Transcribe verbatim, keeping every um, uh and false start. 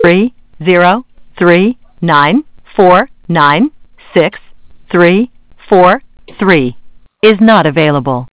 three zero three nine four nine six three four three is not available.